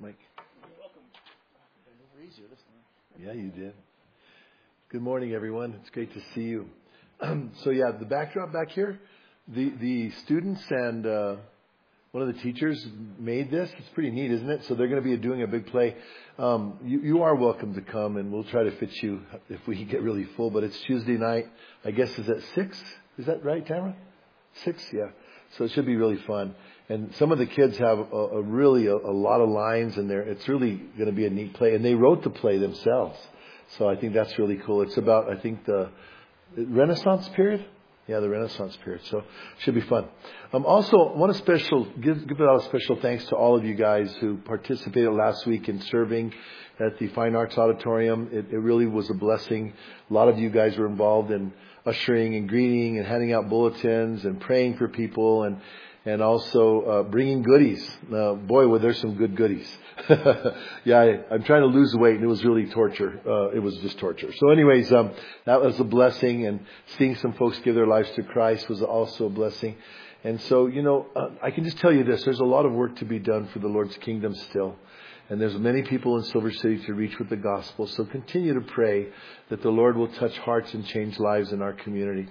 Mike. Yeah, you did. Good morning, everyone. It's great to see you. So yeah, the backdrop back here, the students and one of the teachers made this. It's pretty neat, isn't it? So they're going to be doing a big play. You are welcome to come, and we'll try to fit you if we get really full. But it's Tuesday night. I guess is at 6. Is that right, Tamara? 6, yeah. So it should be really fun. And some of the kids have really a lot of lines in there. It's really going to be a neat play. And they wrote the play themselves. So I think that's really cool. It's about, I think, the Renaissance period. Yeah, the Renaissance period. So it should be fun. Also, want to give out a special thanks to all of you guys who participated last week in serving at the Fine Arts Auditorium. It really was a blessing. A lot of you guys were involved in ushering and greeting and handing out bulletins and praying for people and also bringing goodies. Boy, were there some good goodies. Yeah, I'm trying to lose weight, and it was really torture. It was just torture. So anyways, that was a blessing, and seeing some folks give their lives to Christ was also a blessing. And so, I can just tell you this. There's a lot of work to be done for the Lord's kingdom still. And there's many people in Silver City to reach with the gospel. So continue to pray that the Lord will touch hearts and change lives in our community.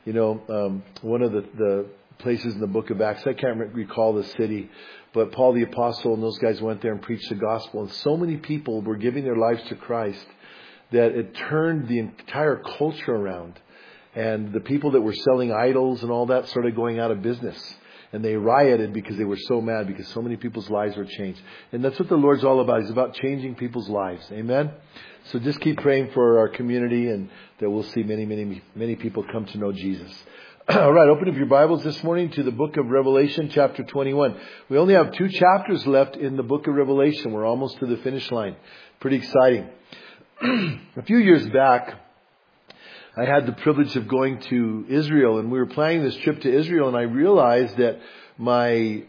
One of the places in the book of Acts, I can't recall the city, but Paul the Apostle and those guys went there and preached the gospel. And so many people were giving their lives to Christ that it turned the entire culture around. And the people that were selling idols and all that started going out of business. And they rioted because they were so mad because so many people's lives were changed. And that's what the Lord's all about. He's about changing people's lives. Amen? So just keep praying for our community and that we'll see many, many, many people come to know Jesus. All right, open up your Bibles this morning to the book of Revelation, chapter 21. We only have 2 chapters left in the book of Revelation. We're almost to the finish line. Pretty exciting. A few years back, I had the privilege of going to Israel, and we were planning this trip to Israel, and I realized that I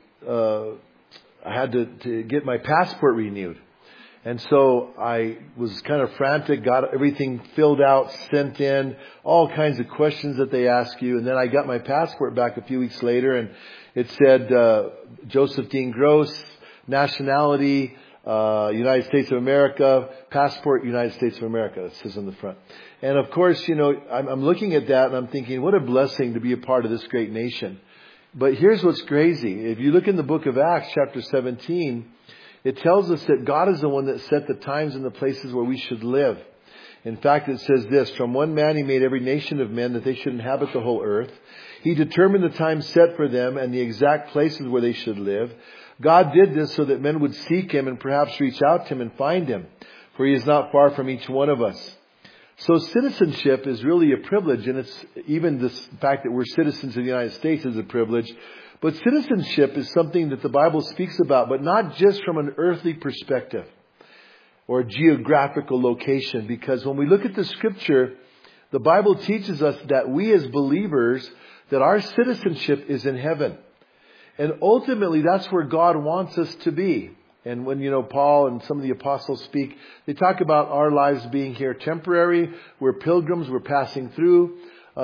had to get my passport renewed. And so I was kind of frantic, got everything filled out, sent in, all kinds of questions that they ask you. And then I got my passport back a few weeks later, and it said Joseph Dean Gross, nationality, United States of America, passport, United States of America. It says on the front. And of course, I'm looking at that and I'm thinking, what a blessing to be a part of this great nation. But here's what's crazy. If you look in the book of Acts, chapter 17, it tells us that God is the one that set the times and the places where we should live. In fact, it says this, from one man he made every nation of men that they should inhabit the whole earth. He determined the time set for them and the exact places where they should live. God did this so that men would seek Him and perhaps reach out to Him and find Him, for He is not far from each one of us. So citizenship is really a privilege, and it's even this fact that we're citizens of the United States is a privilege. But citizenship is something that the Bible speaks about, but not just from an earthly perspective or a geographical location. Because when we look at the Scripture, the Bible teaches us that we as believers, that our citizenship is in heaven. And ultimately, that's where God wants us to be. And when, Paul and some of the apostles speak, they talk about our lives being here temporary. We're pilgrims. We're passing through.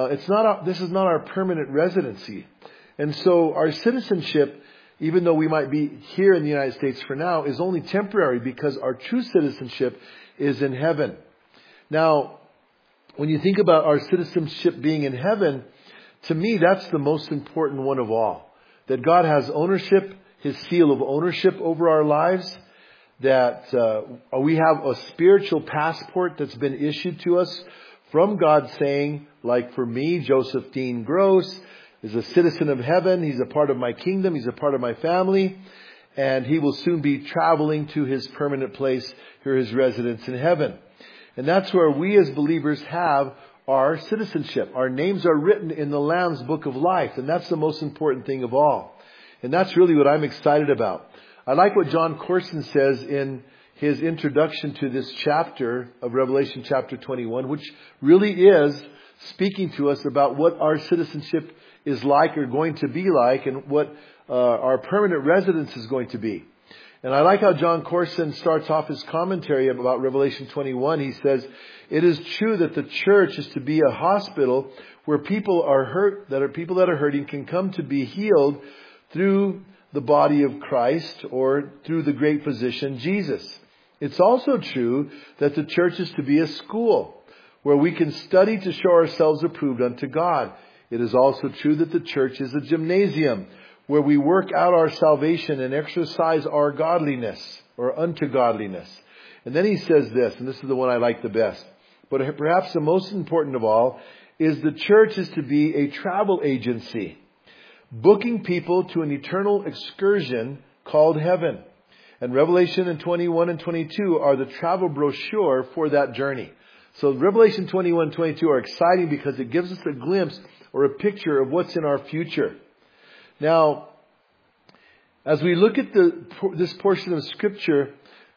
This is not our permanent residency. And so our citizenship, even though we might be here in the United States for now, is only temporary because our true citizenship is in heaven. Now, when you think about our citizenship being in heaven, to me, that's the most important one of all. That God has ownership, His seal of ownership over our lives. That we have a spiritual passport that's been issued to us from God saying, like for me, Joseph Dean Gross is a citizen of heaven. He's a part of my kingdom. He's a part of my family. And he will soon be traveling to his permanent place, here his residence in heaven. And that's where we as believers have our citizenship. Our names are written in the Lamb's Book of Life. And that's the most important thing of all. And that's really what I'm excited about. I like what John Corson says in his introduction to this chapter of Revelation chapter 21, which really is speaking to us about what our citizenship is like or going to be like and what our permanent residence is going to be. And I like how John Corson starts off his commentary about Revelation 21. He says, it is true that the church is to be a hospital where people are hurt, people that are hurting can come to be healed through the body of Christ or through the great physician, Jesus. It's also true that the church is to be a school where we can study to show ourselves approved unto God. It is also true that the church is a gymnasium where we work out our salvation and exercise our godliness or unto godliness. And then he says this, and this is the one I like the best, but perhaps the most important of all is the church is to be a travel agency, booking people to an eternal excursion called heaven. And Revelation and 21 and 22 are the travel brochure for that journey. So Revelation 21 and 22 are exciting because it gives us a glimpse or a picture of what's in our future. Now, as we look at this portion of Scripture,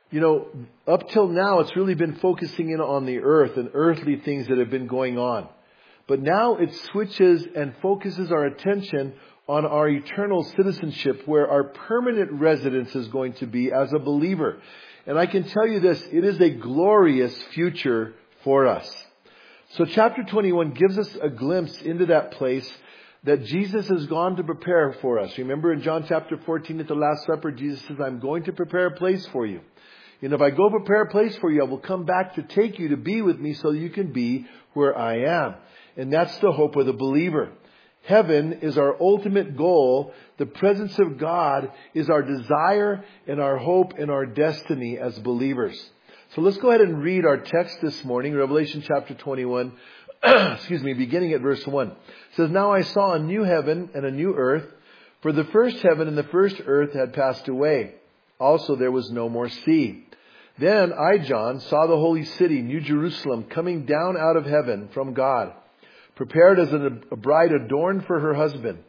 up till now it's really been focusing in on the earth and earthly things that have been going on. But now it switches and focuses our attention on our eternal citizenship, where our permanent residence is going to be as a believer. And I can tell you this, it is a glorious future for us. So chapter 21 gives us a glimpse into that place that Jesus has gone to prepare for us. Remember in John chapter 14 at the Last Supper, Jesus says, I'm going to prepare a place for you. And if I go prepare a place for you, I will come back to take you to be with me so you can be where I am. And that's the hope of the believer. Heaven is our ultimate goal. The presence of God is our desire and our hope and our destiny as believers. So let's go ahead and read our text this morning, Revelation chapter 21, beginning at verse 1. It says, Now I saw a new heaven and a new earth, for the first heaven and the first earth had passed away. Also there was no more sea. Then I, John, saw the holy city, New Jerusalem, coming down out of heaven from God, prepared as a bride adorned for her husband.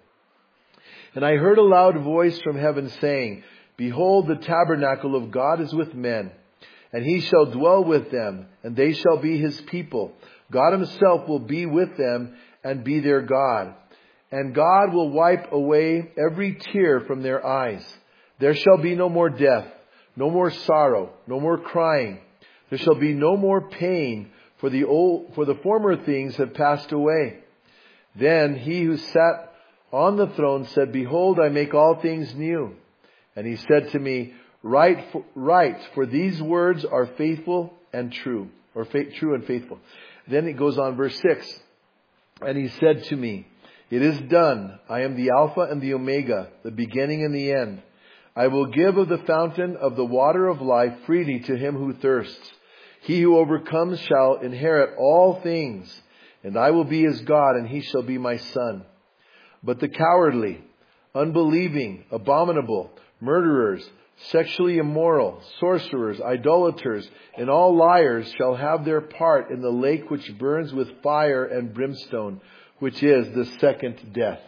And I heard a loud voice from heaven saying, Behold, the tabernacle of God is with men, and he shall dwell with them, and they shall be his people. God himself will be with them and be their God. And God will wipe away every tear from their eyes. There shall be no more death, no more sorrow, no more crying. There shall be no more pain, for the former things have passed away. Then he who sat on the throne said, Behold, I make all things new. And he said to me, Write, for these words are faithful and true, or true and faithful. Then it goes on, verse 6. And he said to me, It is done. I am the Alpha and the Omega, the beginning and the end. I will give of the fountain of the water of life freely to him who thirsts. He who overcomes shall inherit all things, and I will be his God, and he shall be my son. But the cowardly, unbelieving, abominable, murderers, sexually immoral, sorcerers, idolaters, and all liars shall have their part in the lake which burns with fire and brimstone, which is the second death.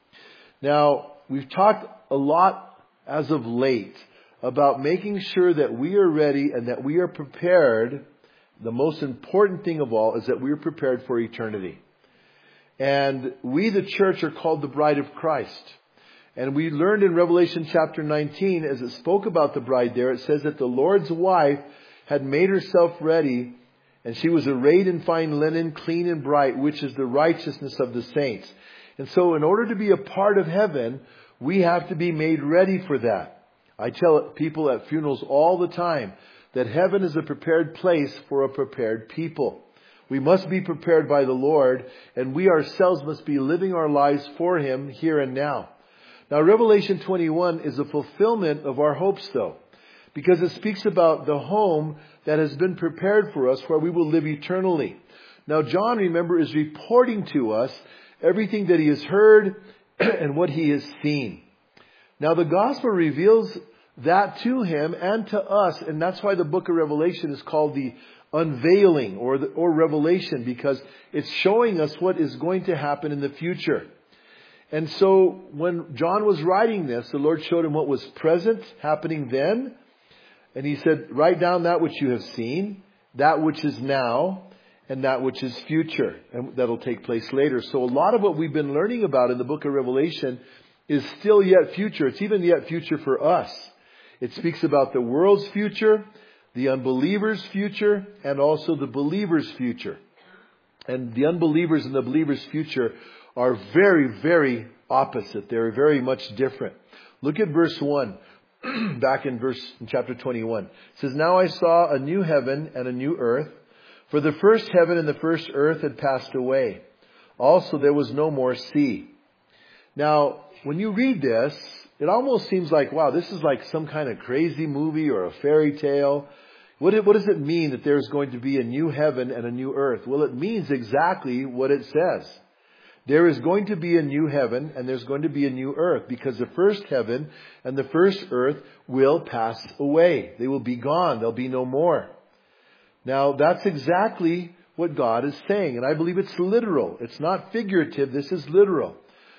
Now, we've talked a lot as of late about making sure that we are ready and that we are prepared. The most important thing of all is that we are prepared for eternity. And we, the church, are called the bride of Christ. And we learned in Revelation chapter 19, as it spoke about the bride there, it says that the Lord's wife had made herself ready, and she was arrayed in fine linen, clean and bright, which is the righteousness of the saints. And so in order to be a part of heaven, we have to be made ready for that. I tell people at funerals all the time that heaven is a prepared place for a prepared people. We must be prepared by the Lord, and we ourselves must be living our lives for Him here and now. Now, Revelation 21 is a fulfillment of our hopes, though, because it speaks about the home that has been prepared for us where we will live eternally. Now, John, remember, is reporting to us everything that he has heard and what he has seen. Now, the gospel reveals that to him and to us, and that's why the book of Revelation is called the unveiling or revelation, because it's showing us what is going to happen in the future. And so when John was writing this, the Lord showed him what was present, happening then. And he said, write down that which you have seen, that which is now, and that which is future. And that'll take place later. So a lot of what we've been learning about in the book of Revelation is still yet future. It's even yet future for us. It speaks about the world's future, the unbeliever's future, and also the believer's future. And the unbelievers and the believer's future are very, very opposite. They're very much different. Look at verse 1. Back in chapter 21. It says, "Now I saw a new heaven and a new earth, for the first heaven and the first earth had passed away. Also there was no more sea." Now, when you read this, it almost seems like, wow, this is like some kind of crazy movie or a fairy tale. What does it mean that there's going to be a new heaven and a new earth? Well, it means exactly what it says. There is going to be a new heaven and there's going to be a new earth, because the first heaven and the first earth will pass away. They will be gone. There'll be no more. Now, that's exactly what God is saying. And I believe it's literal. It's not figurative. This is literal.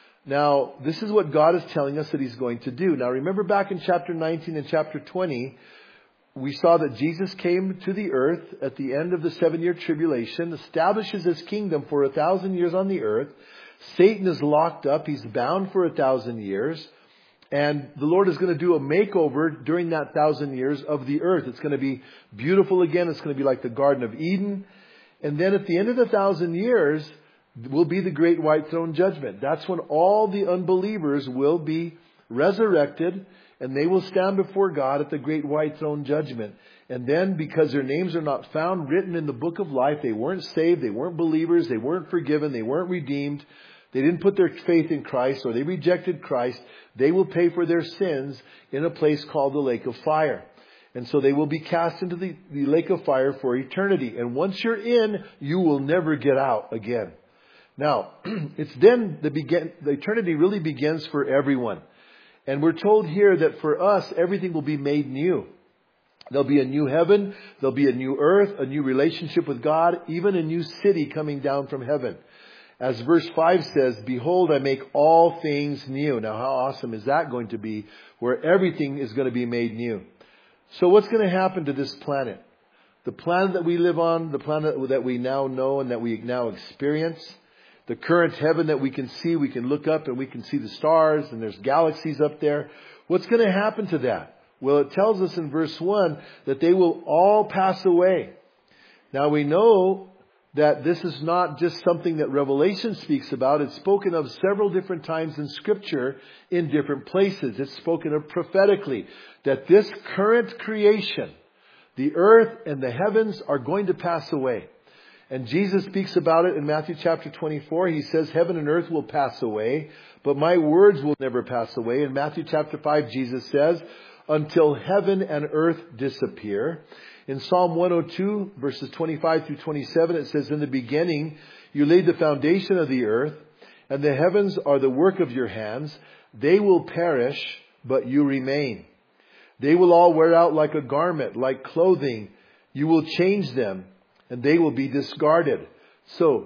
Now, this is what God is telling us that He's going to do. Now, remember back in chapter 19 and chapter 20, we saw that Jesus came to the earth at the end of the 7-year tribulation, establishes His kingdom for 1,000 years on the earth. Satan is locked up. He's bound for 1,000 years. And the Lord is going to do a makeover during that 1,000 years of the earth. It's going to be beautiful again. It's going to be like the Garden of Eden. And then at the end of the 1,000 years will be the great white throne judgment. That's when all the unbelievers will be resurrected and they will stand before God at the great white throne judgment. And then, because their names are not found written in the book of life, they weren't saved, they weren't believers, they weren't forgiven, they weren't redeemed, they didn't put their faith in Christ, or they rejected Christ, they will pay for their sins in a place called the lake of fire. And so they will be cast into the lake of fire for eternity. And once you're in, you will never get out again. Now, it's then the eternity really begins for everyone. And we're told here that for us, everything will be made new. There'll be a new heaven, there'll be a new earth, a new relationship with God, even a new city coming down from heaven. As verse 5 says, "Behold, I make all things new." Now, how awesome is that going to be, where everything is going to be made new? So what's going to happen to this planet? The planet that we live on, the planet that we now know and that we now experience, the current heaven that we can see, we can look up and we can see the stars and there's galaxies up there. What's going to happen to that? Well, it tells us in verse 1 that they will all pass away. Now we know that this is not just something that Revelation speaks about. It's spoken of several different times in Scripture in different places. It's spoken of prophetically that this current creation, the earth and the heavens, are going to pass away. And Jesus speaks about it in Matthew chapter 24. He says, "Heaven and earth will pass away, but my words will never pass away." In Matthew chapter 5, Jesus says, "Until heaven and earth disappear." In Psalm 102, verses 25 through 27, it says, "In the beginning, you laid the foundation of the earth, and the heavens are the work of your hands. They will perish, but you remain. They will all wear out like a garment, like clothing. You will change them, and they will be discarded." So,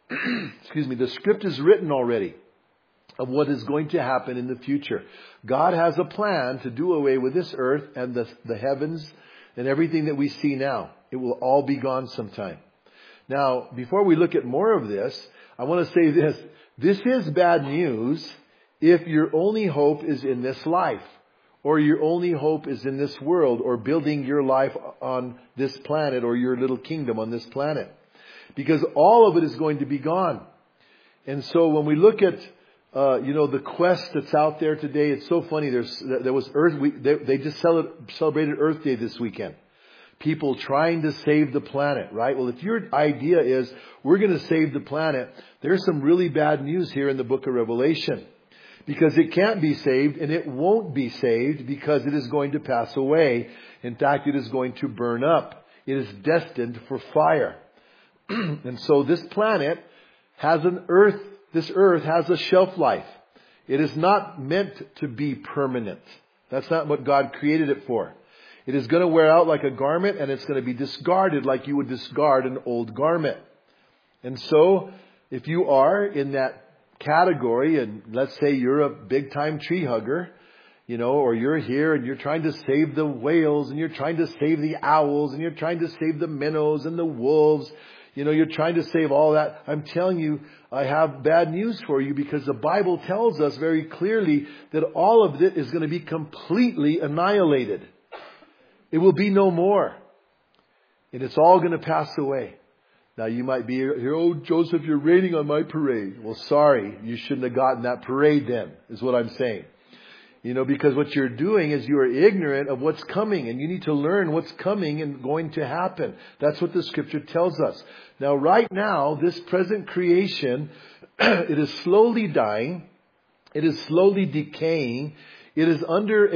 the script is written already of what is going to happen in the future. God has a plan to do away with this earth and the heavens and everything that we see now. It will all be gone sometime. Now, before we look at more of this, I want to say this. This is bad news if your only hope is in this life, or your only hope is in this world, or building your life on this planet, or your little kingdom on this planet. Because all of it is going to be gone. And so when we look at, the quest that's out there today, it's so funny. There was they just celebrated Earth Day this weekend. People trying to save the planet, right? Well, if your idea is we're going to save the planet, there's some really bad news here in the book of Revelation. Because it can't be saved, and it won't be saved, because it is going to pass away. In fact, it is going to burn up. It is destined for fire. And so this planet has this earth has a shelf life. It is not meant to be permanent. That's not what God created it for. It is going to wear out like a garment, and it's going to be discarded like you would discard an old garment. And so, if you are in that category, and let's say you're a big time tree hugger, or you're here and you're trying to save the whales, and you're trying to save the owls, and you're trying to save the minnows and the wolves, you're trying to save all that. I'm telling you, I have bad news for you, because the Bible tells us very clearly that all of it is going to be completely annihilated. It will be no more. And it's all going to pass away. Now you might be here, "Oh, Joseph, you're raining on my parade." Well, sorry, you shouldn't have gotten that parade then, is what I'm saying. Because what you're doing is you are ignorant of what's coming, and you need to learn what's coming and going to happen. That's what the scripture tells us. Now, right now, this present creation, it is slowly dying. It is slowly decaying. It is under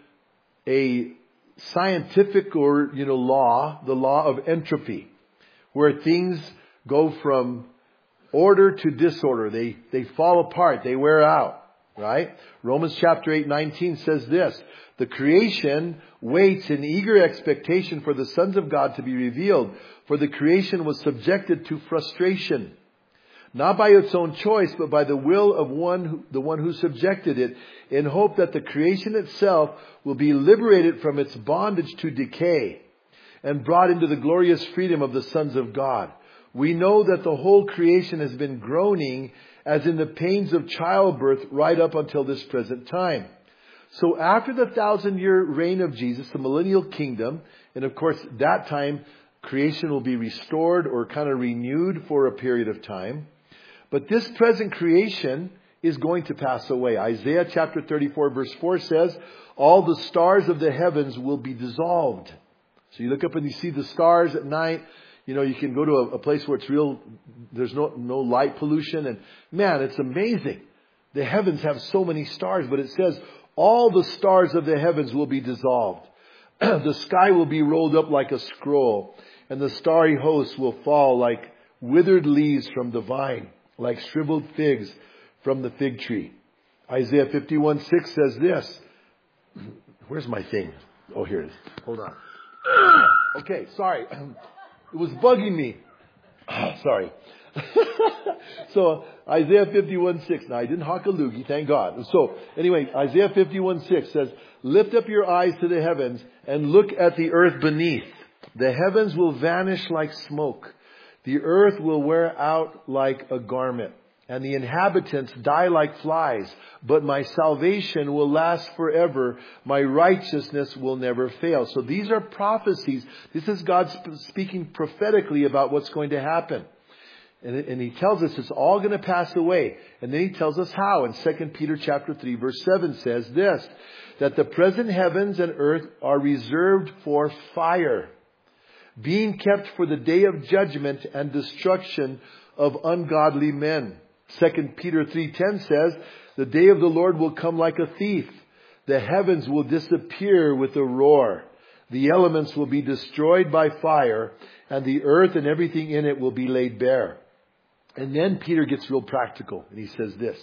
a scientific law, the law of entropy, where things go from order to disorder. They fall apart. They wear out, right? Romans chapter 8:19 says this: the creation waits in eager expectation for the sons of God to be revealed. For the creation was subjected to frustration, not by its own choice, but by the will of the one who subjected it, in hope that the creation itself will be liberated from its bondage to decay and brought into the glorious freedom of the sons of God. We know that the whole creation has been groaning as in the pains of childbirth right up until this present time. So after the 1,000-year reign of Jesus, the millennial kingdom, and of course that time creation will be restored or kind of renewed for a period of time. But this present creation is going to pass away. Isaiah chapter 34 verse 4 says, all the stars of the heavens will be dissolved. So you look up and you see the stars at night. You can go to a place where it's there's no light pollution. And man, it's amazing. The heavens have so many stars, but it says all the stars of the heavens will be dissolved. The sky will be rolled up like a scroll, and the starry hosts will fall like withered leaves from the vine, like shriveled figs from the fig tree. Isaiah 51:6 says this. Where's my thing? Oh, here it is. Hold on. Okay, sorry. It was bugging me. Sorry. So Isaiah 51:6. Now I didn't hawk a loogie, thank God. So anyway, Isaiah 51:6 says, lift up your eyes to the heavens and look at the earth beneath. The heavens will vanish like smoke. The earth will wear out like a garment, and the inhabitants die like flies. But my salvation will last forever. My righteousness will never fail. So these are prophecies. This is God speaking prophetically about what's going to happen. And He tells us it's all going to pass away. And then He tells us how. In 2 Peter chapter 3 verse 7 says this, that the present heavens and earth are reserved for fire, being kept for the day of judgment and destruction of ungodly men. 2 Peter 3:10 says, the day of the Lord will come like a thief. The heavens will disappear with a roar. The elements will be destroyed by fire, and the earth and everything in it will be laid bare. And then Peter gets real practical, and he says this.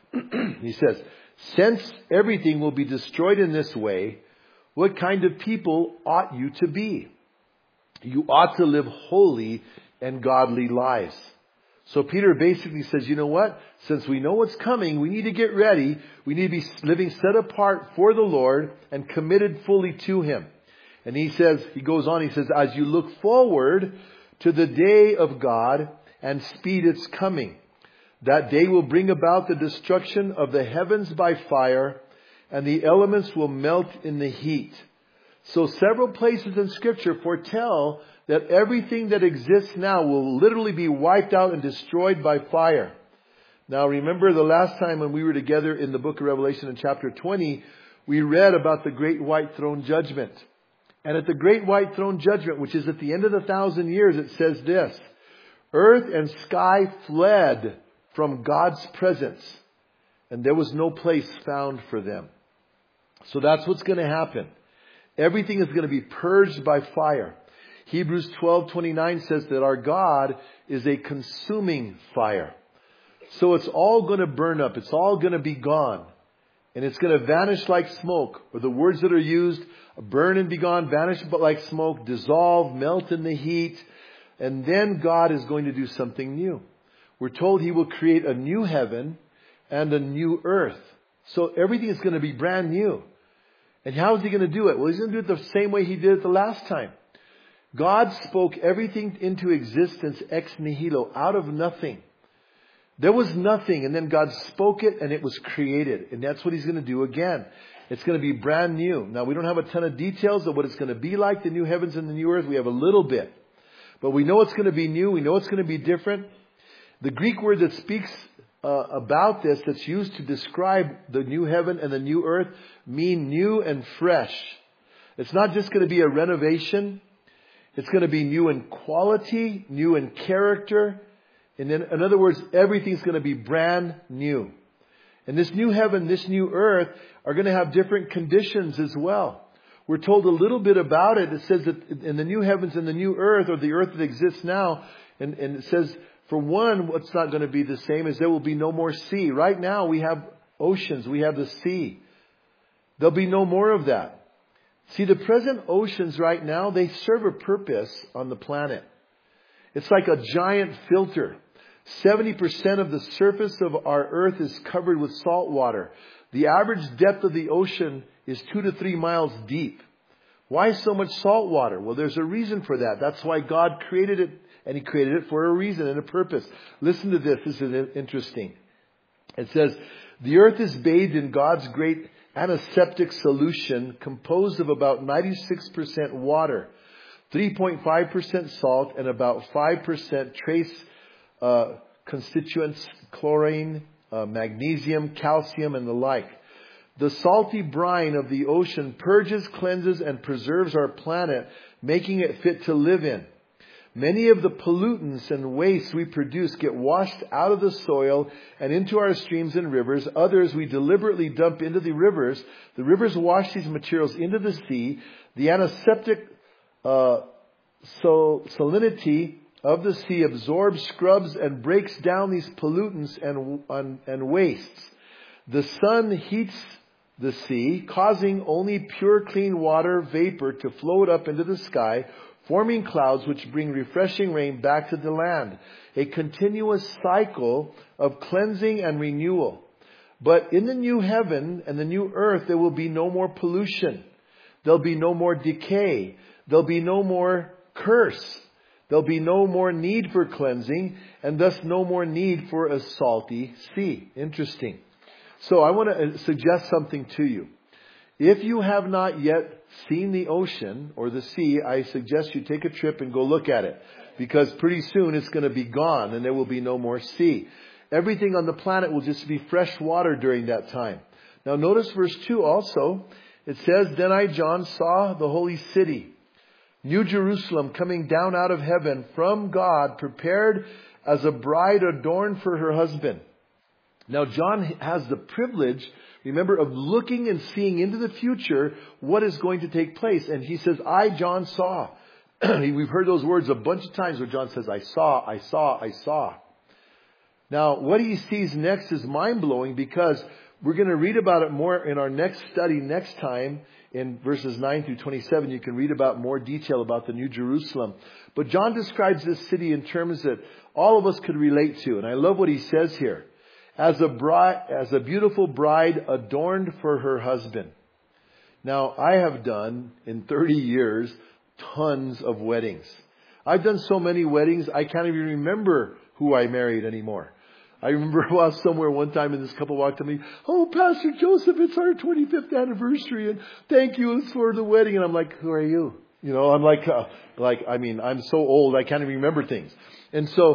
He says, since everything will be destroyed in this way, what kind of people ought you to be? You ought to live holy and godly lives. So Peter basically says, you know what? Since we know what's coming, we need to get ready. We need to be living set apart for the Lord and committed fully to Him. And he goes on, he says, as you look forward to the day of God and speed its coming, that day will bring about the destruction of the heavens by fire, and the elements will melt in the heat. So several places in Scripture foretell that everything that exists now will literally be wiped out and destroyed by fire. Now remember the last time when we were together in the book of Revelation in chapter 20, we read about the great white throne judgment. And at the great white throne judgment, which is at the end of the 1,000 years, it says this, earth and sky fled from God's presence, and there was no place found for them. So that's what's going to happen. Everything is going to be purged by fire. Hebrews 12:29 says that our God is a consuming fire. So it's all going to burn up. It's all going to be gone. And it's going to vanish like smoke. Or the words that are used, burn and be gone, vanish but like smoke, dissolve, melt in the heat. And then God is going to do something new. We're told He will create a new heaven and a new earth. So everything is going to be brand new. And how is He going to do it? Well, He's going to do it the same way He did it the last time. God spoke everything into existence ex nihilo, out of nothing. There was nothing, and then God spoke it, and it was created. And that's what He's going to do again. It's going to be brand new. Now, we don't have a ton of details of what it's going to be like, the new heavens and the new earth. We have a little bit. But we know it's going to be new. We know it's going to be different. The Greek word that speaks about this that's used to describe the new heaven and the new earth mean new and fresh. It's not just going to be a renovation. It's going to be new in quality, new in character. And in other words, everything's going to be brand new. And this new heaven, this new earth are going to have different conditions as well. We're told a little bit about it. It says that in the new heavens and the new earth, or the earth that exists now, and it says, for one, what's not going to be the same is there will be no more sea. Right now we have oceans, we have the sea. There'll be no more of that. See, the present oceans right now, they serve a purpose on the planet. It's like a giant filter. 70% of the surface of our earth is covered with salt water. The average depth of the ocean is 2 to 3 miles deep. Why so much salt water? Well, there's a reason for that. That's why God created it, and He created it for a reason and a purpose. Listen to this. This is interesting. It says, the earth is bathed in God's great antiseptic solution composed of about 96% water, 3.5% salt, and about 5% trace constituents, chlorine, magnesium, calcium, and the like. The salty brine of the ocean purges, cleanses, and preserves our planet, making it fit to live in. Many of the pollutants and wastes we produce get washed out of the soil and into our streams and rivers. Others we deliberately dump into the rivers. The rivers wash these materials into the sea. The antiseptic salinity of the sea absorbs, scrubs, and breaks down these pollutants and wastes. The sun heats the sea, causing only pure, clean water vapor to float up into the sky, forming clouds which bring refreshing rain back to the land. A continuous cycle of cleansing and renewal. But in the new heaven and the new earth, there will be no more pollution. There'll be no more decay. There'll be no more curse. There'll be no more need for cleansing, and thus no more need for a salty sea. Interesting. So I want to suggest something to you. If you have not yet seen the ocean or the sea, I suggest you take a trip and go look at it. Because pretty soon it's going to be gone and there will be no more sea. Everything on the planet will just be fresh water during that time. Now notice verse 2 also. It says, Then I, John, saw the holy city, New Jerusalem, coming down out of heaven from God, prepared as a bride adorned for her husband. Now John has the privilege, remember, of looking and seeing into the future what is going to take place. And he says, I, John, saw. We've heard those words a bunch of times where John says, I saw, I saw, I saw. Now, what he sees next is mind-blowing, because we're going to read about it more in our next study next time. In verses 9 through 27, you can read about more detail about the New Jerusalem. But John describes this city in terms that all of us could relate to. And I love what he says here. As a beautiful bride adorned for her husband. Now, I have done, in 30 years, tons of weddings. I've done so many weddings, I can't even remember who I married anymore. I remember I was somewhere one time and this couple walked to me, oh, Pastor Joseph, it's our 25th anniversary and thank you for the wedding. And I'm like, who are you? You know, I'm I'm so old, I can't even remember things. And so,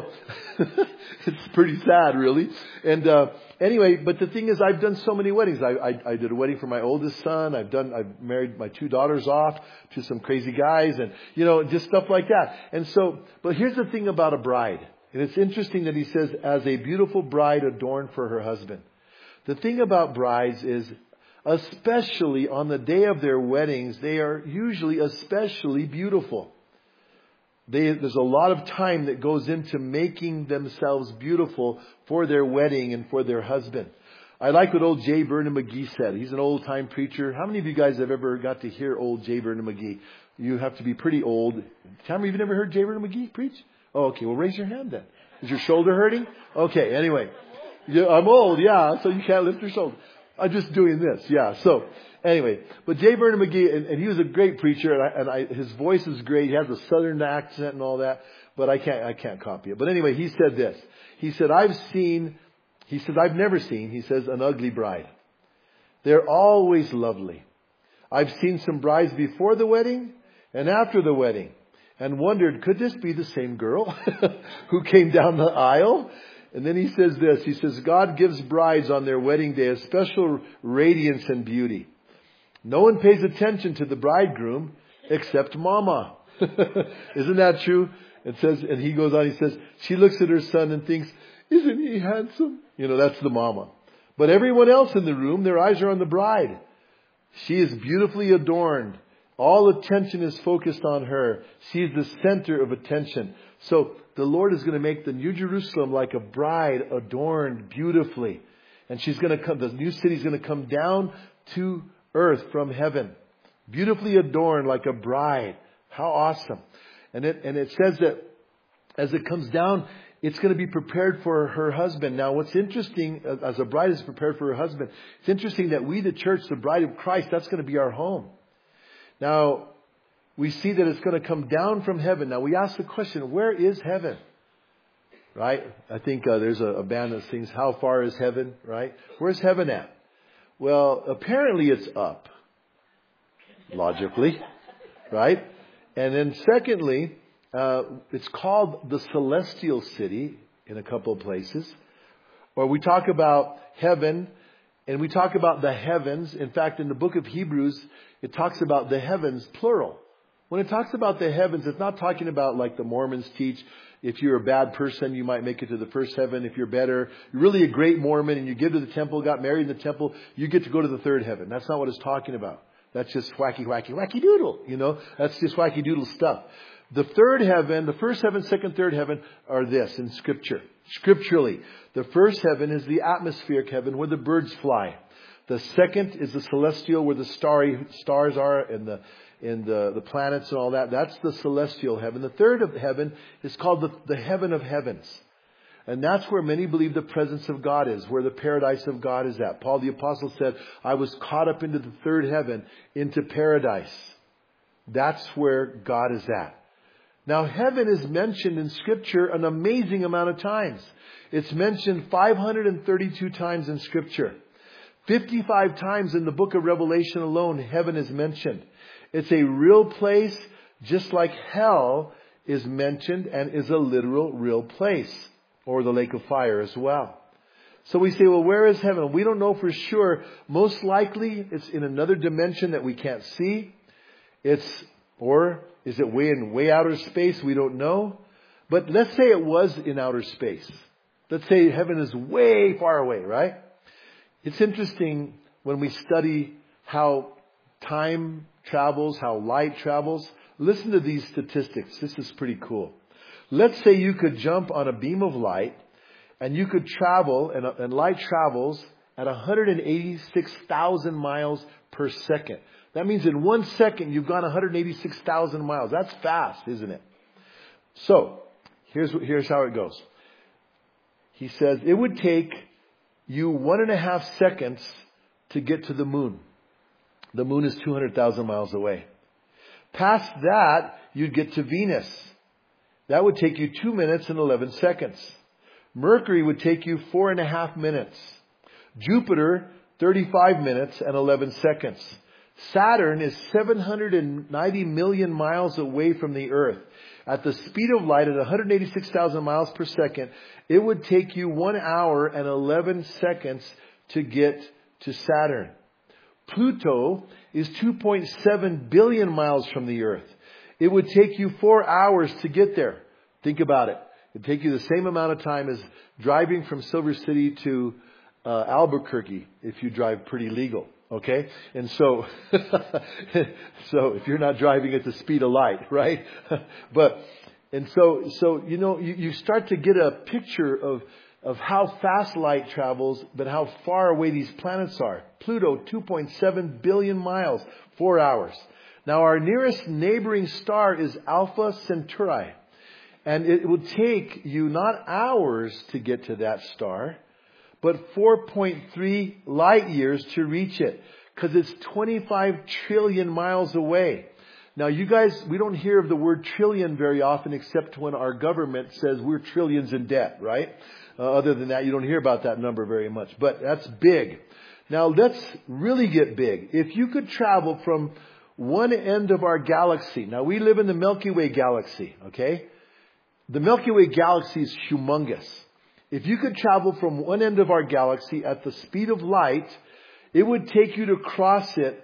it's pretty sad, really. And anyway, but the thing is, I've done so many weddings. I did a wedding for my oldest son. I've married my 2 daughters off to some crazy guys, and just stuff like that. And so, but here's the thing about a bride, and it's interesting that he says, as a beautiful bride adorned for her husband. The thing about brides is, especially on the day of their weddings, they are usually especially beautiful. There's a lot of time that goes into making themselves beautiful for their wedding and for their husband. I like what old J. Vernon McGee said. He's an old-time preacher. How many of you guys have ever got to hear old J. Vernon McGee? You have to be pretty old. Tamara, you've never heard J. Vernon McGee preach? Oh, okay. Well, raise your hand then. Is your shoulder hurting? Okay, anyway. Yeah, I'm old, yeah, so you can't lift your shoulder. I'm just doing this, yeah. So, anyway, but J. Vernon McGee, and he was a great preacher, his voice is great. He has a southern accent and all that, but I can't copy it. But anyway, he said this. He said, I've never seen, he says, an ugly bride. They're always lovely. I've seen some brides before the wedding and after the wedding, and wondered, could this be the same girl who came down the aisle? And then he says this. He says, God gives brides on their wedding day a special radiance and beauty. No one pays attention to the bridegroom except Mama. Isn't that true? It says, and he goes on, he says, she looks at her son and thinks, isn't he handsome? That's the mama. But everyone else in the room, their eyes are on the bride. She is beautifully adorned. All attention is focused on her. She is the center of attention. So the Lord is going to make the New Jerusalem like a bride adorned beautifully. And she's going to come, the new city is going to come down to earth from heaven. Beautifully adorned like a bride. How awesome. And it says that as it comes down, it's going to be prepared for her husband. Now, what's interesting, as a bride is prepared for her husband, it's interesting that we, the church, the bride of Christ, that's going to be our home. Now, we see that it's going to come down from heaven. Now, we ask the question, where is heaven? Right? I think there's a band that sings, How Far Is Heaven? Right? Where's heaven at? Well, apparently it's up. Logically. Right? And then secondly, it's called the celestial city in a couple of places. Or we talk about heaven and we talk about the heavens. In fact, in the book of Hebrews, it talks about the heavens, plural. When it talks about the heavens, it's not talking about like the Mormons teach. If you're a bad person, you might make it to the first heaven. If you're better, you're really a great Mormon and you give to the temple, got married in the temple, you get to go to the third heaven. That's not what it's talking about. That's just wacky doodle, That's just wacky doodle stuff. The third heaven, the first heaven, second, third heaven are this in Scripture. Scripturally, the first heaven is the atmospheric heaven where the birds fly. The second is the celestial where the stars are and the planets and all that. That's the celestial heaven. The third heaven is called the heaven of heavens. And that's where many believe the presence of God is, where the paradise of God is at. Paul the Apostle said, I was caught up into the third heaven, into paradise. That's where God is at. Now, heaven is mentioned in Scripture an amazing amount of times. It's mentioned 532 times in Scripture. 55 times in the book of Revelation alone, heaven is mentioned. It's a real place, just like hell is mentioned and is a literal, real place. Or the lake of fire as well. So we say, well, where is heaven? We don't know for sure. Most likely, it's in another dimension that we can't see. Or is it way outer space? We don't know. But let's say it was in outer space. Let's say heaven is way far away, right? It's interesting when we study how time travels, how light travels. Listen to these statistics. This is pretty cool. Let's say you could jump on a beam of light and you could travel, and light travels at 186,000 miles per second. That means in 1 second you've gone 186,000 miles. That's fast, isn't it? So, here's how it goes. He says it would take you 1.5 seconds to get to the moon. The moon is 200,000 miles away. Past that, you'd get to Venus. That would take you 2 minutes and 11 seconds. Mercury would take you 4.5 minutes. Jupiter, 35 minutes and 11 seconds. Saturn is 790 million miles away from the Earth. At the speed of light at 186,000 miles per second, it would take you 1 hour and 11 seconds to get to Saturn. Pluto is 2.7 billion miles from the Earth. It would take you 4 hours to get there. Think about it. It would take you the same amount of time as driving from Silver City to Albuquerque if you drive pretty legal. Okay? And so, so if you're not driving at the speed of light, right? You start to get a picture of how fast light travels, but how far away these planets are. Pluto, 2.7 billion miles, 4 hours. Now, our nearest neighboring star is Alpha Centauri. And it will take you not hours to get to that star, but 4.3 light years to reach it. Because it's 25 trillion miles away. Now, you guys, we don't hear of the word trillion very often except when our government says we're trillions in debt, right? Other than that, you don't hear about that number very much. But that's big. Now, let's really get big. If you could travel from one end of our galaxy. Now, we live in the Milky Way galaxy, okay? The Milky Way galaxy is humongous. if you could travel from one end of our galaxy at the speed of light, it would take you to cross it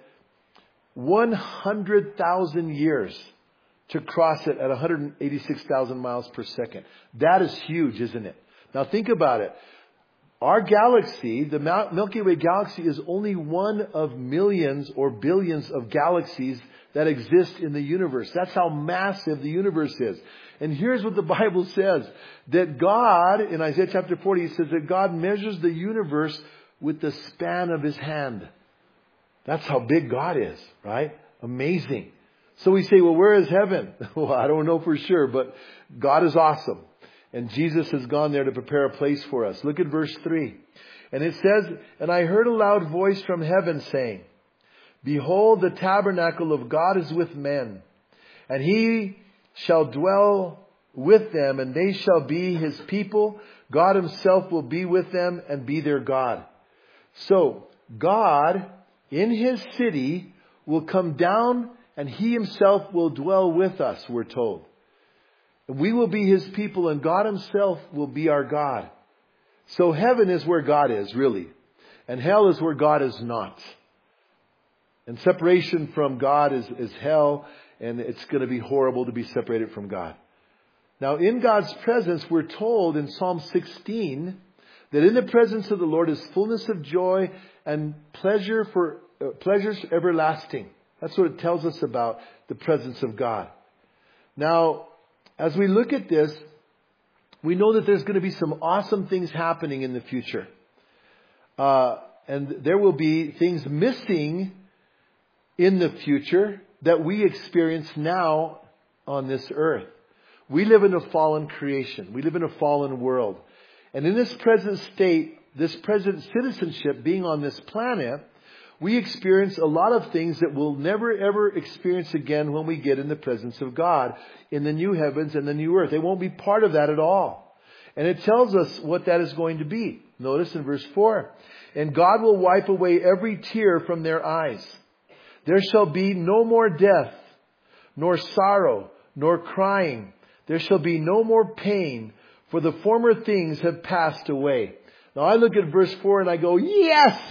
100,000 years to cross it at 186,000 miles per second. That is huge, isn't it? Now think about it. Our galaxy, the Milky Way galaxy, is only one of millions or billions of galaxies that exist in the universe. That's how massive the universe is. And here's what the Bible says. That God, in Isaiah chapter 40, it says that God measures the universe with the span of His hand. That's how big God is, right? Amazing. So we say, well, where is heaven? Well, I don't know for sure, but God is awesome. And Jesus has gone there to prepare a place for us. Look at verse 3. And it says, and I heard a loud voice from heaven saying, behold, the tabernacle of God is with men, and He shall dwell with them, and they shall be His people. God Himself will be with them and be their God. So, God, in His city, will come down, and He Himself will dwell with us, we're told. We will be His people, and God Himself will be our God. So heaven is where God is, really. And hell is where God is not. And separation from God is hell, and it's going to be horrible to be separated from God. Now, in God's presence, we're told in Psalm 16 that in the presence of the Lord is fullness of joy and pleasures everlasting. That's what it tells us about the presence of God. Now, as we look at this, we know that there's going to be some awesome things happening in the future. And there will be things missing in the future that we experience now on this earth. We live in a fallen creation. We live in a fallen world. And in this present state, this present citizenship being on this planet, we experience a lot of things that we'll never ever experience again when we get in the presence of God in the new heavens and the new earth. They won't be part of that at all. And it tells us what that is going to be. Notice in verse 4, and God will wipe away every tear from their eyes. There shall be no more death, nor sorrow, nor crying. There shall be no more pain, for the former things have passed away. Now I look at verse 4 and I go, yes!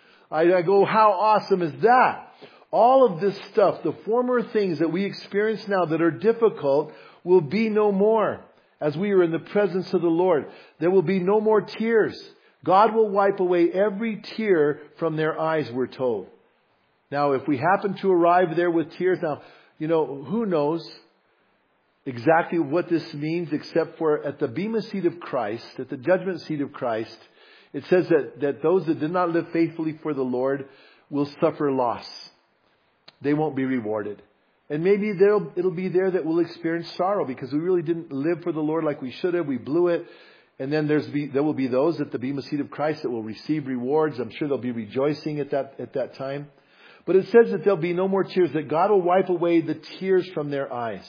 I go, how awesome is that? All of this stuff, the former things that we experience now that are difficult, will be no more as we are in the presence of the Lord. There will be no more tears. God will wipe away every tear from their eyes, we're told. Now, if we happen to arrive there with tears, now, who knows exactly what this means, except for at the bema seat of Christ, at the judgment seat of Christ, it says that those that did not live faithfully for the Lord will suffer loss. They won't be rewarded. And maybe it'll be there that we'll experience sorrow because we really didn't live for the Lord like we should have. We blew it. And then there will be those at the bema seat of Christ that will receive rewards. I'm sure they'll be rejoicing at that time. But it says that there'll be no more tears, that God will wipe away the tears from their eyes.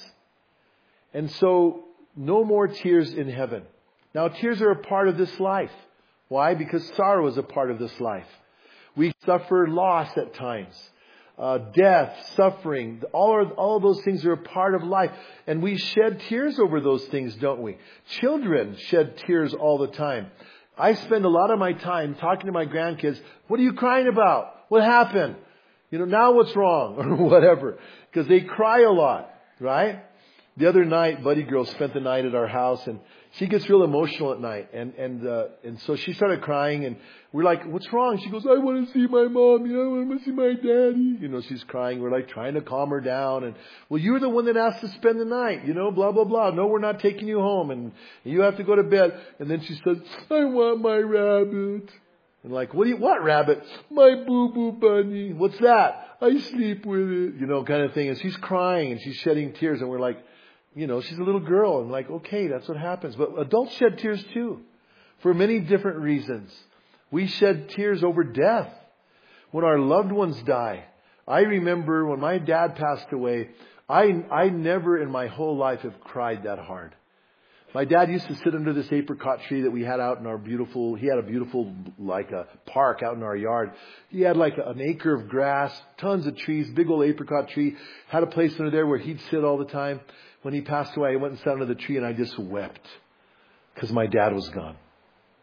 And so, no more tears in heaven. Now, tears are a part of this life. Why? Because sorrow is a part of this life. We suffer loss at times. Death, suffering, all of those things are a part of life. And we shed tears over those things, don't we? Children shed tears all the time. I spend a lot of my time talking to my grandkids. What are you crying about? What happened? Now what's wrong? Or whatever. Because they cry a lot, right? The other night, Buddy Girl spent the night at our house, and she gets real emotional at night. And so she started crying, and we're like, what's wrong? She goes, I want to see my mom. I want to see my daddy. She's crying. We're like trying to calm her down. And, well, you're the one that asked to spend the night, blah, blah, blah. No, we're not taking you home, and you have to go to bed. And then she says, I want my rabbit. And like, what rabbit? My boo-boo bunny. What's that? I sleep with it. Kind of thing. And she's crying and she's shedding tears. And we're like, she's a little girl. And like, okay, that's what happens. But adults shed tears too. For many different reasons. We shed tears over death. When our loved ones die. I remember when my dad passed away, I never in my whole life have cried that hard. My dad used to sit under this apricot tree that we had out in he had a beautiful, like a park out in our yard. He had like an acre of grass, tons of trees, big old apricot tree. Had a place under there where he'd sit all the time. When he passed away, I went and sat under the tree and I just wept. Because my dad was gone.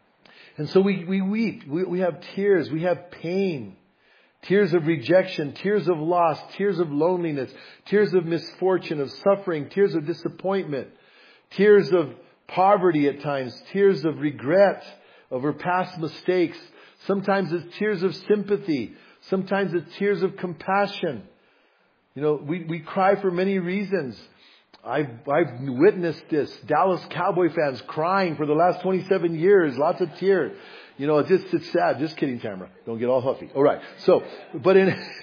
And so we weep. We have tears. We have pain. Tears of rejection, tears of loss, tears of loneliness, tears of misfortune, of suffering, tears of disappointment, tears of poverty at times, tears of regret over past mistakes. Sometimes it's tears of sympathy. Sometimes it's tears of compassion. You know, we cry for many reasons. I've witnessed this. Dallas Cowboy fans crying for the last 27 years. Lots of tears. You know, it's sad. Just kidding, Tamara. Don't get all huffy. All right. So, but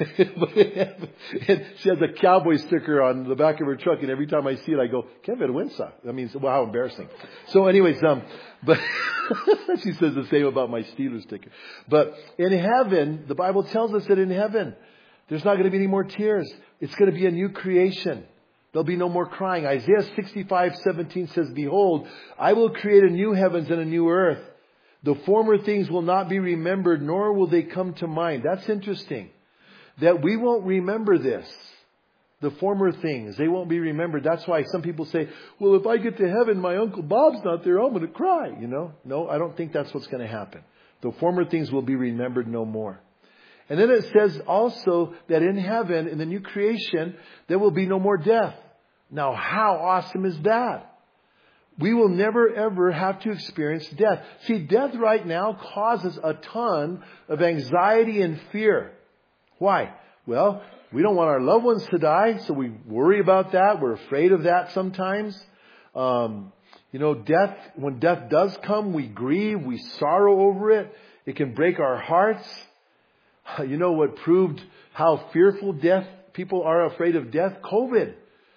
she has a cowboy sticker on the back of her truck, and every time I see it, I go, "Qué vergüenza." I mean, well, how embarrassing. So, anyways, but she says the same about my Steelers sticker. But in heaven, the Bible tells us that in heaven, there's not going to be any more tears. It's going to be a new creation. There'll be no more crying. Isaiah 65:17 says, "Behold, I will create a new heavens and a new earth. The former things will not be remembered, nor will they come to mind." That's interesting. That we won't remember this. The former things, they won't be remembered. That's why some people say, "Well, if I get to heaven, my Uncle Bob's not there, I'm going to cry." You know? No, I don't think that's what's going to happen. The former things will be remembered no more. And then it says also that in heaven, in the new creation, there will be no more death. Now, how awesome is that? We will never ever have to experience death. See, death right now causes a ton of anxiety and fear. Why? Well, we don't want our loved ones to die, so we worry about that. We're afraid of that sometimes. Death, when death does come, we grieve, we sorrow over it. It can break our hearts. You know what proved how fearful people are afraid of death? COVID.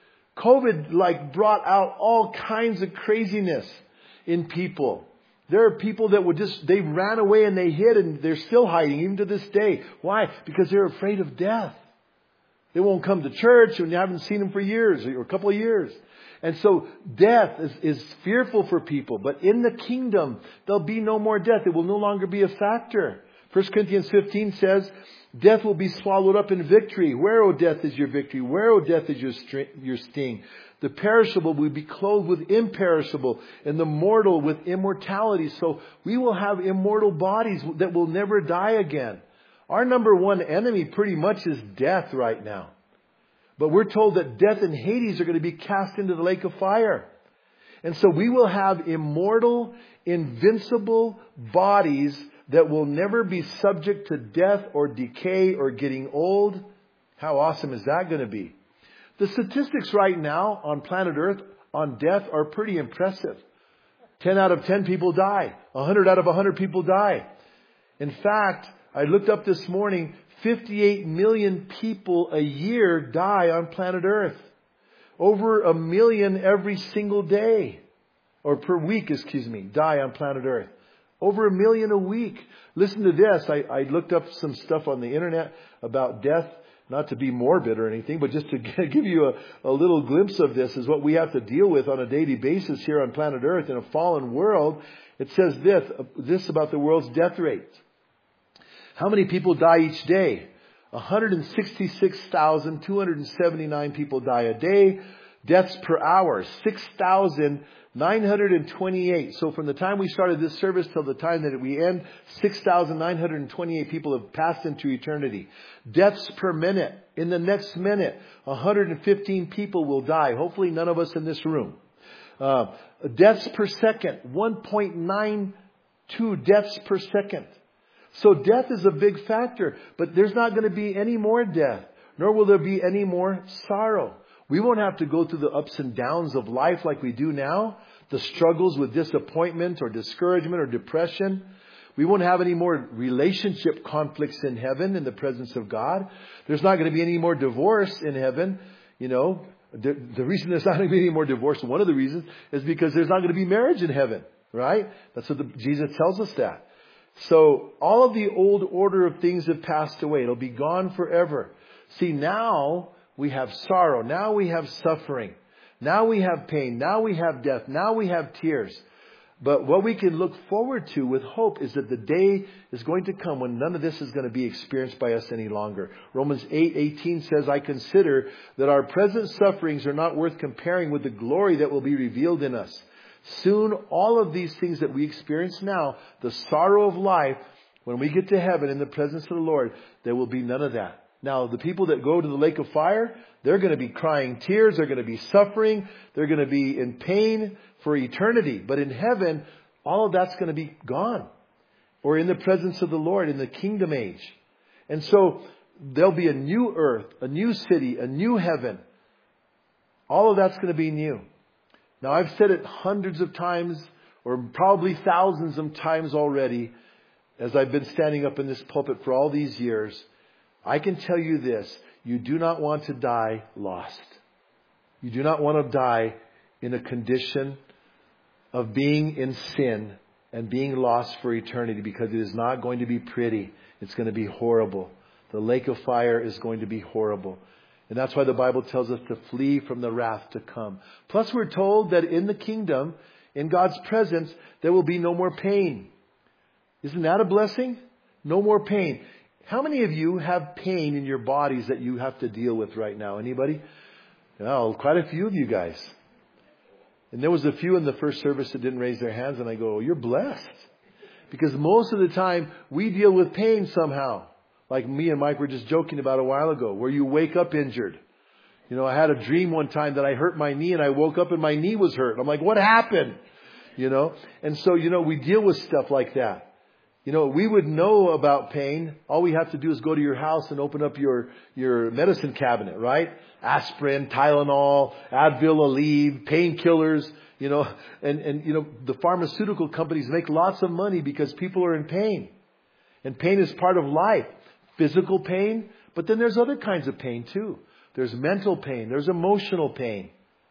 COVID brought out all kinds of craziness in people. There are people that they ran away and they hid, and they're still hiding even to this day. Why? Because they're afraid of death. They won't come to church and you haven't seen them for years or a couple of years. And so death is fearful for people. But in the kingdom, there'll be no more death. It will no longer be a factor. 1 Corinthians 15 says, "Death will be swallowed up in victory. Where, O death, is your victory? Where, O death, is your sting? The perishable will be clothed with imperishable, and the mortal with immortality." So we will have immortal bodies that will never die again. Our number one enemy pretty much is death right now. But we're told that death and Hades are going to be cast into the lake of fire. And so we will have immortal, invincible bodies that will never be subject to death or decay or getting old. How awesome is that going to be? The statistics right now on planet Earth on death are pretty impressive. 10 out of 10 people die. 100 out of 100 people die. In fact, I looked up this morning, 58 million people a year die on planet Earth. Over 1 million every single day. Or per week, die on planet Earth. Over 1 million a week. Listen to this. I looked up some stuff on the internet about death. Not to be morbid or anything, but just to give you a little glimpse of this is what we have to deal with on a daily basis here on planet Earth in a fallen world. It says this about the world's death rate. How many people die each day? 166,279 people die a day. Deaths per hour, 6,928. So from the time we started this service till the time that we end, 6,928 people have passed into eternity. Deaths per minute. In the next minute, 115 people will die. Hopefully none of us in this room. Deaths per second, 1.92 deaths per second. So death is a big factor, but there's not going to be any more death, nor will there be any more sorrow. We won't have to go through the ups and downs of life like we do now, the struggles with disappointment or discouragement or depression. We won't have any more relationship conflicts in heaven in the presence of God. There's not going to be any more divorce in heaven. You know, the reason there's not going to be any more divorce, one of the reasons, is because there's not going to be marriage in heaven, right? That's what Jesus tells us that. So all of the old order of things have passed away. It'll be gone forever. See, now we have sorrow. Now we have suffering. Now we have pain. Now we have death. Now we have tears. But what we can look forward to with hope is that the day is going to come when none of this is going to be experienced by us any longer. Romans 8:18 says, "I consider that our present sufferings are not worth comparing with the glory that will be revealed in us." Soon, all of these things that we experience now, the sorrow of life, when we get to heaven in the presence of the Lord, there will be none of that. Now, the people that go to the lake of fire, they're going to be crying tears. They're going to be suffering. They're going to be in pain for eternity. But in heaven, all of that's going to be gone. Or in the presence of the Lord in the kingdom age. And so there'll be a new earth, a new city, a new heaven. All of that's going to be new. Now, I've said it hundreds of times, or probably thousands of times already, as I've been standing up in this pulpit for all these years. I can tell you this. You do not want to die lost. You do not want to die in a condition of being in sin and being lost for eternity, because it is not going to be pretty. It's going to be horrible. The lake of fire is going to be horrible. And that's why the Bible tells us to flee from the wrath to come. Plus, we're told that in the kingdom, in God's presence, there will be no more pain. Isn't that a blessing? No more pain. How many of you have pain in your bodies that you have to deal with right now? Anybody? Well, quite a few of you guys. And there was a few in the first service that didn't raise their hands, and I go, you're blessed. Because most of the time, we deal with pain somehow. Like me and Mike were just joking about a while ago, where you wake up injured. You know, I had a dream one time that I hurt my knee, and I woke up and my knee was hurt. I'm like, what happened? You know? And so, we deal with stuff like that. We would know about pain. All we have to do is go to your house and open up your medicine cabinet, right? Aspirin, Tylenol, Advil, Aleve, painkillers, and the pharmaceutical companies make lots of money because people are in pain. And pain is part of life. Physical pain, but then there's other kinds of pain too. There's mental pain. There's emotional pain.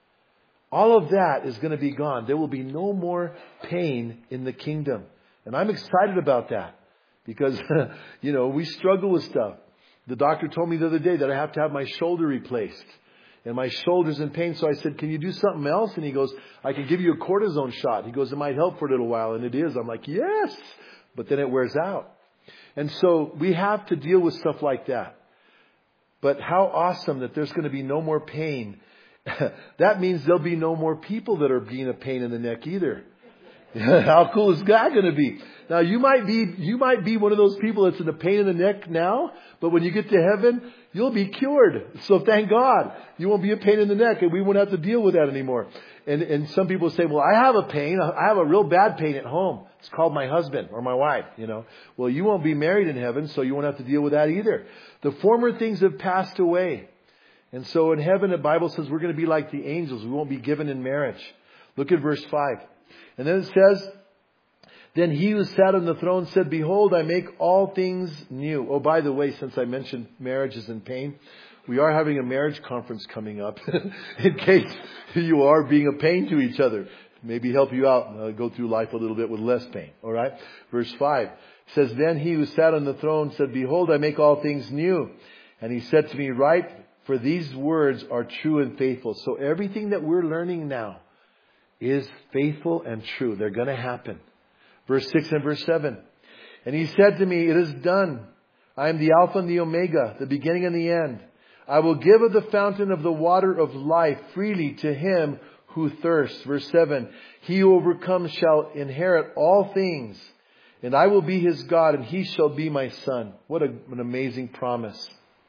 All of that is going to be gone. There will be no more pain in the kingdom. And I'm excited about that because, we struggle with stuff. The doctor told me the other day that I have to have my shoulder replaced. And my shoulder's in pain. So I said, can you do something else? And he goes, I can give you a cortisone shot. He goes, it might help for a little while. And it is. I'm like, yes. But then it wears out. And so we have to deal with stuff like that. But how awesome that there's going to be no more pain. That means there'll be no more people that are being a pain in the neck either. How cool is that going to be? Now you might be one of those people that's in a pain in the neck now, but when you get to heaven, you'll be cured. So thank God you won't be a pain in the neck, and we won't have to deal with that anymore. And some people say, well, I have a pain. I have a real bad pain at home. It's called my husband or my wife, Well, you won't be married in heaven, so you won't have to deal with that either. The former things have passed away. And so in heaven, the Bible says we're going to be like the angels. We won't be given in marriage. Look at verse 5. And then it says, then he who sat on the throne said, behold, I make all things new. Oh, by the way, since I mentioned marriages and pain, we are having a marriage conference coming up in case you are being a pain to each other. Maybe help you out, go through life a little bit with less pain. All right. Verse 5 says, then he who sat on the throne said, behold, I make all things new. And he said to me, write, for these words are true and faithful. So everything that we're learning now is faithful and true. They're going to happen. Verse 6 and verse 7. And he said to me, it is done. I am the Alpha and the Omega, the beginning and the end. I will give of the fountain of the water of life freely to him who thirsts. Verse 7. He who overcomes shall inherit all things, and I will be his God, and he shall be my son. What an amazing promise.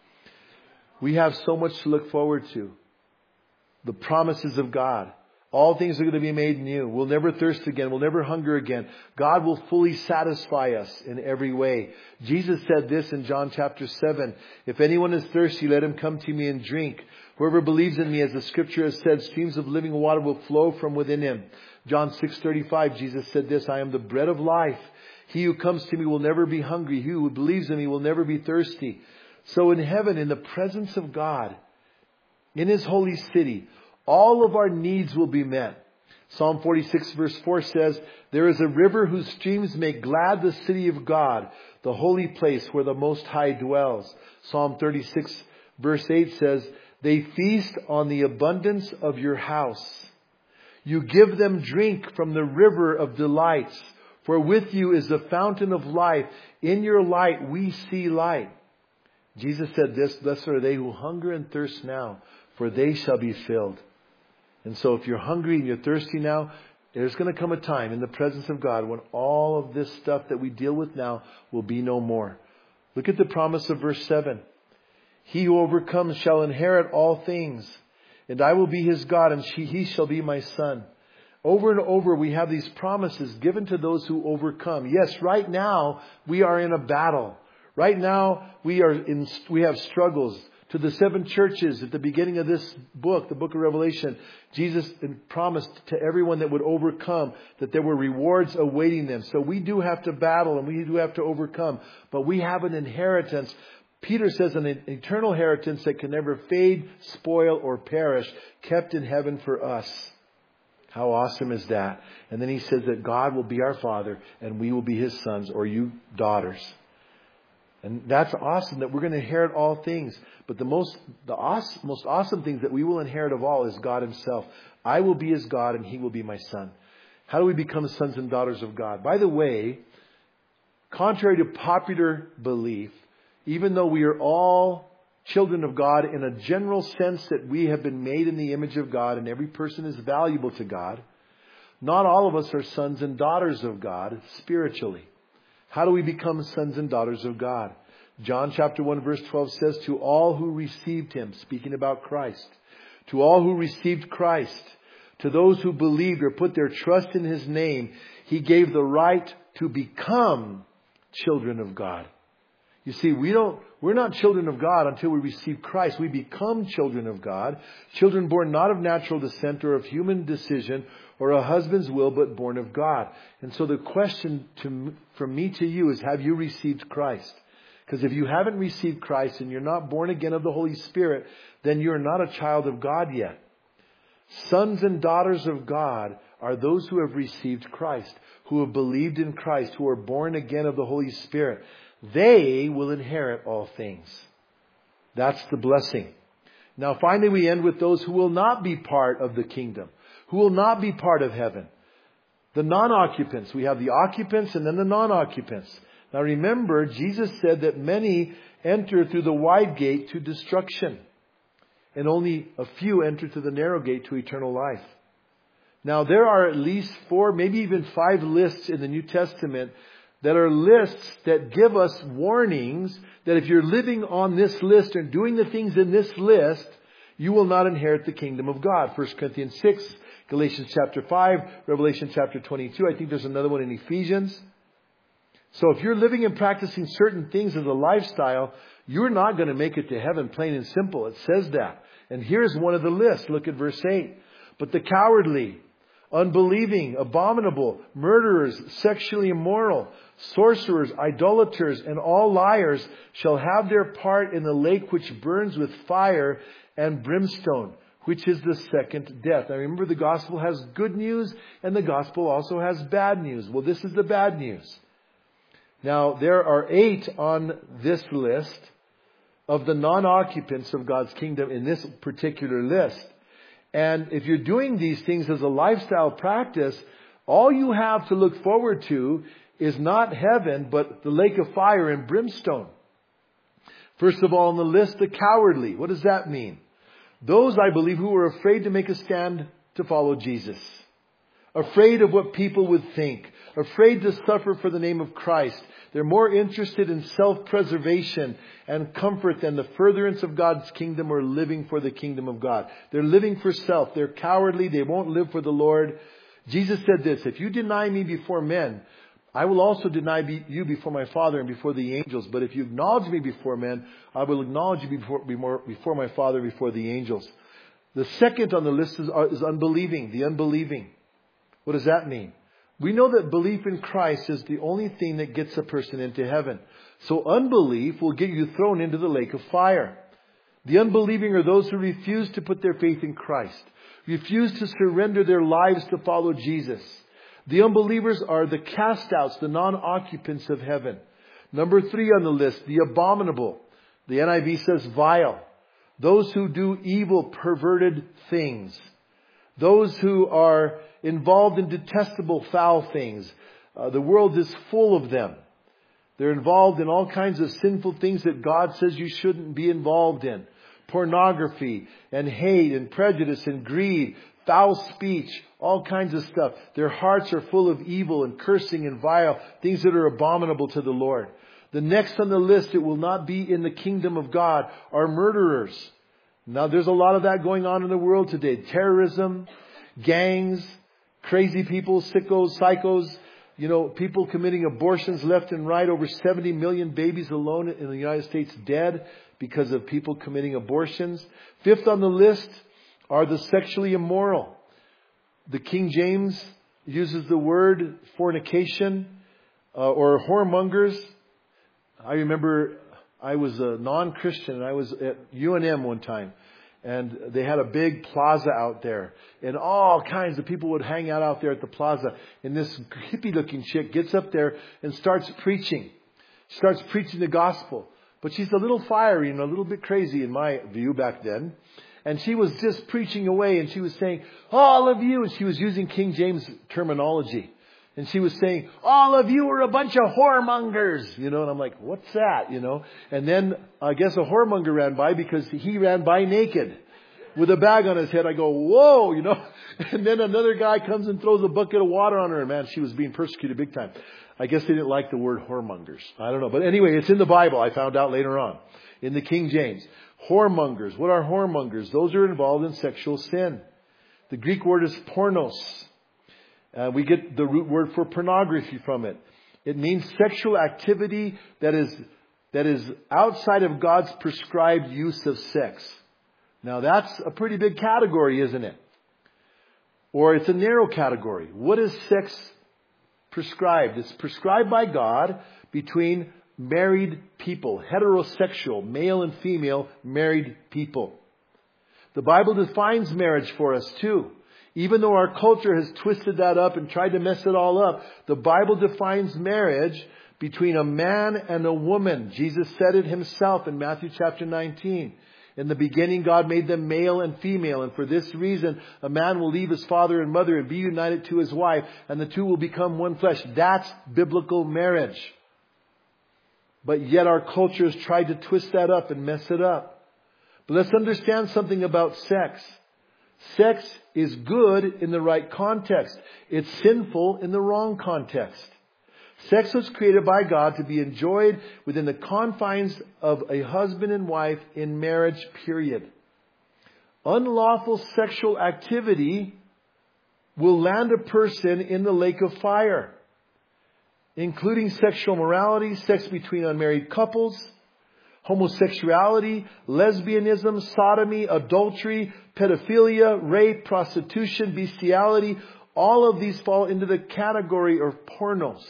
We have so much to look forward to. The promises of God. All things are going to be made new. We'll never thirst again. We'll never hunger again. God will fully satisfy us in every way. Jesus said this in John chapter 7. If anyone is thirsty, let him come to me and drink. Whoever believes in me, as the scripture has said, streams of living water will flow from within him. John 6:35, Jesus said this, I am the bread of life. He who comes to me will never be hungry. He who believes in me will never be thirsty. So in heaven, in the presence of God, in his holy city, all of our needs will be met. Psalm 46 verse 4 says, there is a river whose streams make glad the city of God, the holy place where the Most High dwells. Psalm 36 verse 8 says, they feast on the abundance of your house. You give them drink from the river of delights. For with you is the fountain of life. In your light we see light. Jesus said this, blessed are they who hunger and thirst now, for they shall be filled. And so if you're hungry and you're thirsty now, There's going to come a time in the presence of God when all of this stuff that we deal with now will be no more. Look at the promise of verse 7. He who overcomes shall inherit all things, and I will be his God, and he shall be my son. Over and over we have these promises given to those who overcome. Yes, right now we are in a battle. Right now we have struggles. To the 7 churches at the beginning of this book, the book of Revelation, Jesus promised to everyone that would overcome that there were rewards awaiting them. So we do have to battle and we do have to overcome. But we have an inheritance. Peter says an eternal inheritance that can never fade, spoil, or perish, kept in heaven for us. How awesome is that? And then he says that God will be our Father and we will be his sons, or you daughters. And that's awesome that we're going to inherit all things. But the most awesome things that we will inherit of all is God himself. I will be his God and he will be my son. How do we become sons and daughters of God? By the way, contrary to popular belief, even though we are all children of God in a general sense that we have been made in the image of God and every person is valuable to God, not all of us are sons and daughters of God spiritually. How do we become sons and daughters of God? John chapter 1 verse 12 says, to all who received him, speaking about Christ, to all who received Christ, to those who believed or put their trust in his name, he gave the right to become children of God. You see, we're not children of God until we receive Christ. We become children of God, children born not of natural descent or of human decision or a husband's will, but born of God. And so the question from me to you is, have you received Christ? Because if you haven't received Christ and you're not born again of the Holy Spirit, then you're not a child of God yet. Sons and daughters of God are those who have received Christ, who have believed in Christ, who are born again of the Holy Spirit. They will inherit all things. That's the blessing. Now finally we end with those who will not be part of the kingdom, who will not be part of heaven. The non-occupants. We have the occupants and then the non-occupants. Now remember, Jesus said that many enter through the wide gate to destruction, and only a few enter through the narrow gate to eternal life. Now there are at least 4, maybe even 5 lists in the New Testament that are lists that give us warnings that if you're living on this list and doing the things in this list, you will not inherit the kingdom of God. 1 Corinthians 6, Galatians chapter 5, Revelation chapter 22. I think there's another one in Ephesians. So if you're living and practicing certain things as a lifestyle, you're not going to make it to heaven, plain and simple. It says that. And here's one of the lists. Look at verse 8. But the cowardly, unbelieving, abominable, murderers, sexually immoral, sorcerers, idolaters, and all liars shall have their part in the lake which burns with fire and brimstone, which is the second death. Now remember, the gospel has good news and the gospel also has bad news. Well, this is the bad news. Now, there are 8 on this list of the non-occupants of God's kingdom in this particular list. And if you're doing these things as a lifestyle practice, all you have to look forward to is not heaven, but the lake of fire and brimstone. First of all, on the list, the cowardly. What does that mean? Those, I believe, who are afraid to make a stand to follow Jesus. Afraid of what people would think. Afraid to suffer for the name of Christ. They're more interested in self-preservation and comfort than the furtherance of God's kingdom or living for the kingdom of God. They're living for self. They're cowardly. They won't live for the Lord. Jesus said this, if you deny me before men, I will also deny you before my Father and before the angels. But if you acknowledge me before men, I will acknowledge you before my Father, before the angels. The second on the list is unbelieving, the unbelieving. What does that mean? We know that belief in Christ is the only thing that gets a person into heaven. So unbelief will get you thrown into the lake of fire. The unbelieving are those who refuse to put their faith in Christ, refuse to surrender their lives to follow Jesus. The unbelievers are the cast-outs, the non-occupants of heaven. Number 3 on the list, the abominable. The NIV says vile. Those who do evil, perverted things. Those who are involved in detestable, foul things. The world is full of them. They're involved in all kinds of sinful things that God says you shouldn't be involved in. Pornography and hate and prejudice and greed, foul speech, all kinds of stuff. Their hearts are full of evil and cursing and vile, things that are abominable to the Lord. The next on the list, it will not be in the kingdom of God, are murderers. Now there's a lot of that going on in the world today. Terrorism, gangs, crazy people, sickos, psychos, people committing abortions left and right. Over 70 million babies alone in the United States dead because of people committing abortions. Fifth on the list are the sexually immoral. The King James uses the word fornication or whoremongers. I remember I was a non-Christian and I was at UNM one time. And they had a big plaza out there. And all kinds of people would hang out there at the plaza. And this hippie-looking chick gets up there and starts preaching. She starts preaching the gospel. But she's a little fiery and a little bit crazy in my view back then. And she was just preaching away. And she was saying, all of you. And she was using King James terminology. And she was saying, all of you are a bunch of whoremongers. And I'm like, what's that? And then I guess a whoremonger ran by because he ran by naked with a bag on his head. I go, whoa, And then another guy comes and throws a bucket of water on her. And man, she was being persecuted big time. I guess they didn't like the word whoremongers. I don't know. But anyway, it's in the Bible. I found out later on in the King James. Whoremongers. What are whoremongers? Those are involved in sexual sin. The Greek word is pornos. We get the root word for pornography from it. It means sexual activity that is outside of God's prescribed use of sex. Now that's a pretty big category, isn't it? Or it's a narrow category. What is sex prescribed? It's prescribed by God between married people, heterosexual, male and female married people. The Bible defines marriage for us too. Even though our culture has twisted that up and tried to mess it all up, the Bible defines marriage between a man and a woman. Jesus said it himself in Matthew chapter 19. In the beginning, God made them male and female. And for this reason, a man will leave his father and mother and be united to his wife, and the two will become one flesh. That's biblical marriage. But yet our culture has tried to twist that up and mess it up. But let's understand something about sex. Sex is good in the right context. It's sinful in the wrong context. Sex was created by God to be enjoyed within the confines of a husband and wife in marriage, period. Unlawful sexual activity will land a person in the lake of fire, including sexual morality, sex between unmarried couples, homosexuality, lesbianism, sodomy, adultery, pedophilia, rape, prostitution, bestiality. All of these fall into the category of pornos.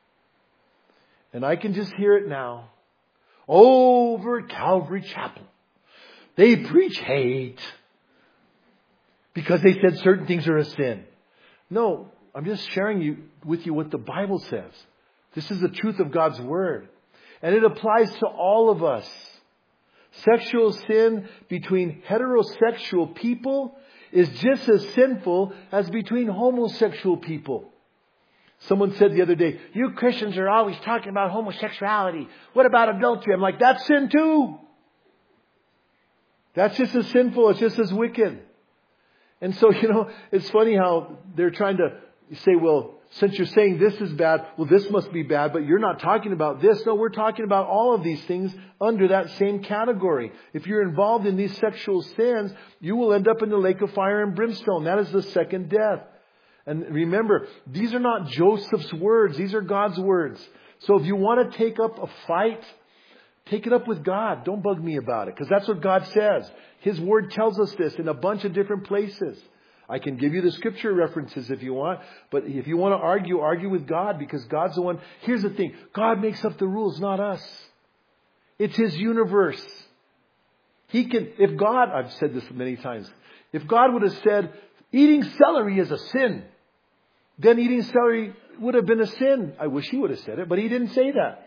And I can just hear it now. Over at Calvary Chapel, they preach hate because they said certain things are a sin. No, I'm just sharing with you what the Bible says. This is the truth of God's Word. And it applies to all of us. Sexual sin between heterosexual people is just as sinful as between homosexual people. Someone said the other day, you Christians are always talking about homosexuality. What about adultery? I'm like, that's sin too. That's just as sinful. It's just as wicked. And so, it's funny how they're trying to say, well, since you're saying this is bad, well, this must be bad, but you're not talking about this. No, we're talking about all of these things under that same category. If you're involved in these sexual sins, you will end up in the lake of fire and brimstone. That is the second death. And remember, these are not Joseph's words. These are God's words. So if you want to take up a fight, take it up with God. Don't bug me about it, because that's what God says. His Word tells us this in a bunch of different places. I can give you the scripture references if you want. But if you want to argue with God, because God's the one. Here's the thing. God makes up the rules, not us. It's His universe. If God, I've said this many times, if God would have said, eating celery is a sin, then eating celery would have been a sin. I wish He would have said it, but He didn't say that.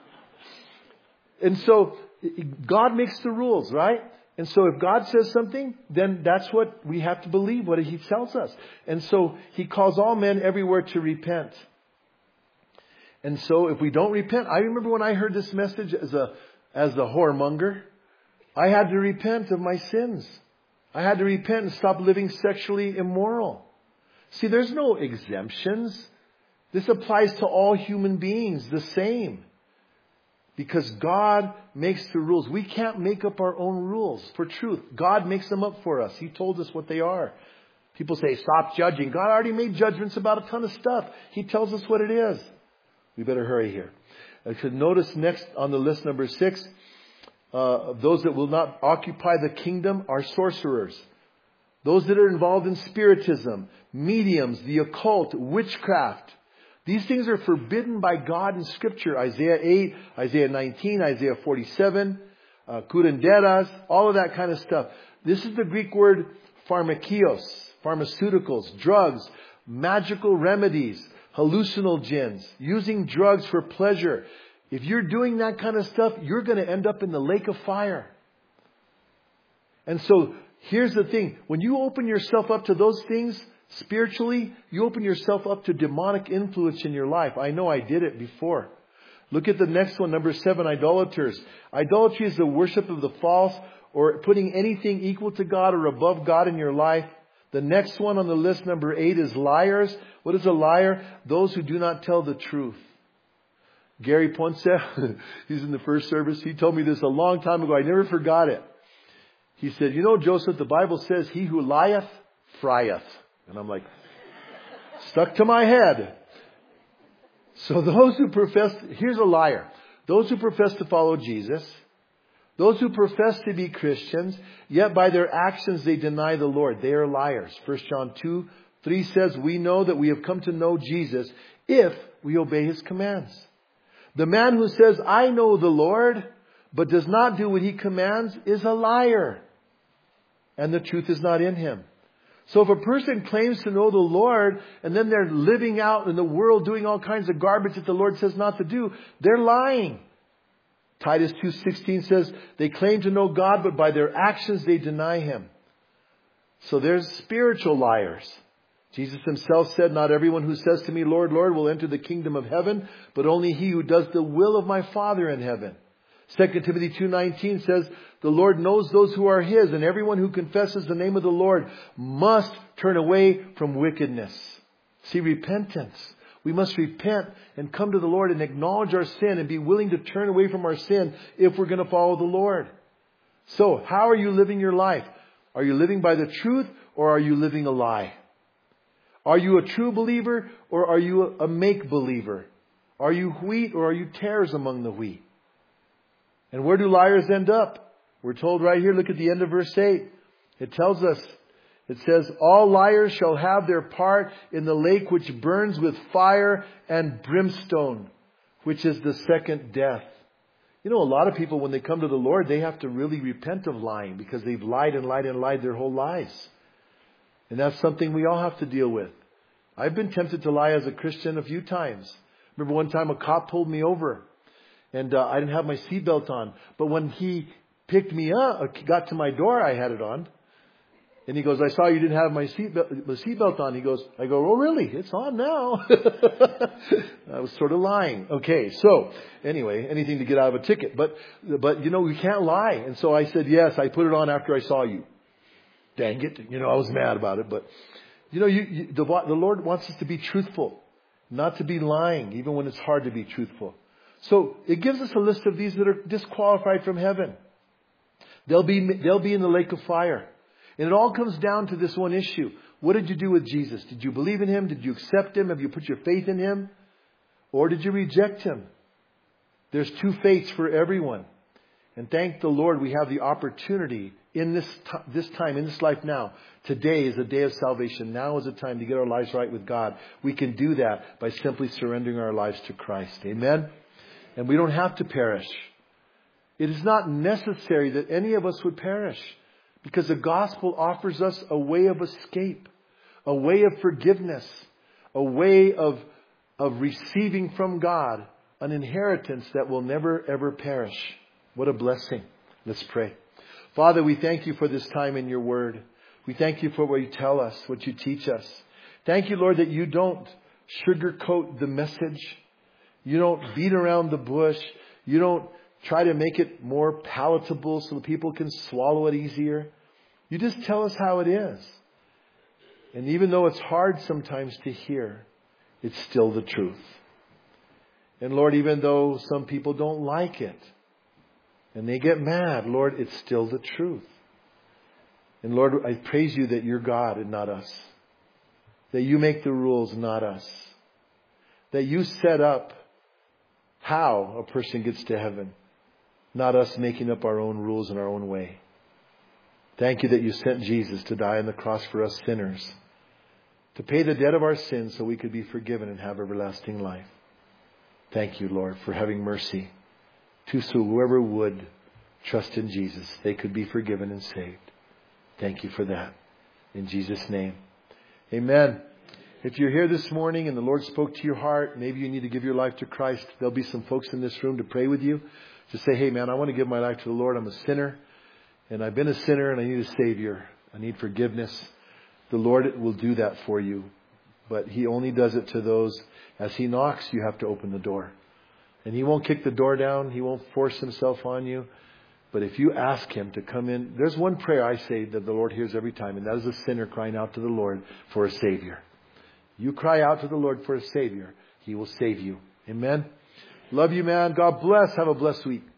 And so God makes the rules, right? And so if God says something, then that's what we have to believe, what He tells us. And so He calls all men everywhere to repent. And so if we don't repent, I remember when I heard this message as the whoremonger, I had to repent of my sins. I had to repent and stop living sexually immoral. See, there's no exemptions. This applies to all human beings the same. Because God makes the rules. We can't make up our own rules for truth. God makes them up for us. He told us what they are. People say, stop judging. God already made judgments about a ton of stuff. He tells us what it is. We better hurry here. Notice next on the list, number 6, those that will not occupy the kingdom are sorcerers. Those that are involved in spiritism, mediums, the occult, witchcraft. These things are forbidden by God in Scripture. Isaiah 8, Isaiah 19, Isaiah 47, curanderas, all of that kind of stuff. This is the Greek word pharmakios, pharmaceuticals, drugs, magical remedies, hallucinogens, using drugs for pleasure. If you're doing that kind of stuff, you're going to end up in the lake of fire. And so here's the thing. When you open yourself up to those things, spiritually, you open yourself up to demonic influence in your life. I know I did it before. Look at the next one, number 7, idolaters. Idolatry is the worship of the false or putting anything equal to God or above God in your life. The next one on the list, number 8, is liars. What is a liar? Those who do not tell the truth. Gary Ponce, he's in the first service. He told me this a long time ago. I never forgot it. He said, you know, Joseph, the Bible says, he who lieth, frieth. And I'm like, stuck to my head. So those who profess, here's a liar. Those who profess to follow Jesus, those who profess to be Christians, yet by their actions they deny the Lord. They are liars. 1 John 2:3 says, we know that we have come to know Jesus if we obey His commands. The man who says, I know the Lord, but does not do what He commands is a liar. And the truth is not in him. So if a person claims to know the Lord and then they're living out in the world doing all kinds of garbage that the Lord says not to do, they're lying. Titus 2:16 says they claim to know God, but by their actions they deny Him. So there's spiritual liars. Jesus Himself said, not everyone who says to me, Lord, Lord, will enter the kingdom of heaven, but only he who does the will of my Father in heaven. 2 Timothy 2:19 says, the Lord knows those who are His, and everyone who confesses the name of the Lord must turn away from wickedness. See, repentance. We must repent and come to the Lord and acknowledge our sin and be willing to turn away from our sin if we're going to follow the Lord. So, how are you living your life? Are you living by the truth or are you living a lie? Are you a true believer or are you a make believer? Are you wheat or are you tares among the wheat? And where do liars end up? We're told right here, look at the end of verse 8. It tells us, it says, all liars shall have their part in the lake which burns with fire and brimstone, which is the second death. You know, a lot of people, when they come to the Lord, they have to really repent of lying because they've lied and lied and lied their whole lives. And that's something we all have to deal with. I've been tempted to lie as a Christian a few times. Remember one time a cop pulled me over and I didn't have my seatbelt on. But when he picked me up, got to my door, I had it on. And he goes, I saw you didn't have my seatbelt on. I go, oh really? It's on now. I was sort of lying. Okay, so anyway, anything to get out of a ticket. But you know, we can't lie. And so I said, yes, I put it on after I saw you. Dang it. You know, I was mad about it. But, you know, the Lord wants us to be truthful, not to be lying, even when it's hard to be truthful. So it gives us a list of these that are disqualified from heaven. They'll be in the lake of fire. And it all comes down to this one issue. What did you do with Jesus? Did you believe in Him? Did you accept Him? Have you put your faith in Him? Or did you reject Him? There's two fates for everyone. And thank the Lord we have the opportunity in this time, in this life now. Today is a day of salvation. Now is a time to get our lives right with God. We can do that by simply surrendering our lives to Christ. Amen? And we don't have to perish. It is not necessary that any of us would perish. Because the gospel offers us a way of escape, a way of forgiveness, a way of receiving from God an inheritance that will never ever perish. What a blessing. Let's pray. Father, we thank You for this time in Your Word. We thank You for what You tell us, what You teach us. Thank You, Lord, that You don't sugarcoat the message. You don't beat around the bush. You don't try to make it more palatable so people can swallow it easier. You just tell us how it is. And even though it's hard sometimes to hear, it's still the truth. And Lord, even though some people don't like it and they get mad, Lord, it's still the truth. And Lord, I praise you that you're God and not us. That you make the rules, not us. That you set up how a person gets to heaven, not us making up our own rules in our own way. Thank you that you sent Jesus to die on the cross for us sinners, to pay the debt of our sins so we could be forgiven and have everlasting life. Thank you, Lord, for having mercy to whoever would trust in Jesus, they could be forgiven and saved. Thank you for that. In Jesus' name. Amen. If you're here this morning and the Lord spoke to your heart, maybe you need to give your life to Christ. There'll be some folks in this room to pray with you. Just say, hey man, I want to give my life to the Lord. I'm a sinner and I've been a sinner and I need a Savior. I need forgiveness. The Lord will do that for you. But He only does it to those, as He knocks, you have to open the door. And He won't kick the door down. He won't force Himself on you. But if you ask Him to come in, there's one prayer I say that the Lord hears every time, and that is a sinner crying out to the Lord for a Savior. You cry out to the Lord for a Savior, He will save you. Amen. Love you, man. God bless. Have a blessed week.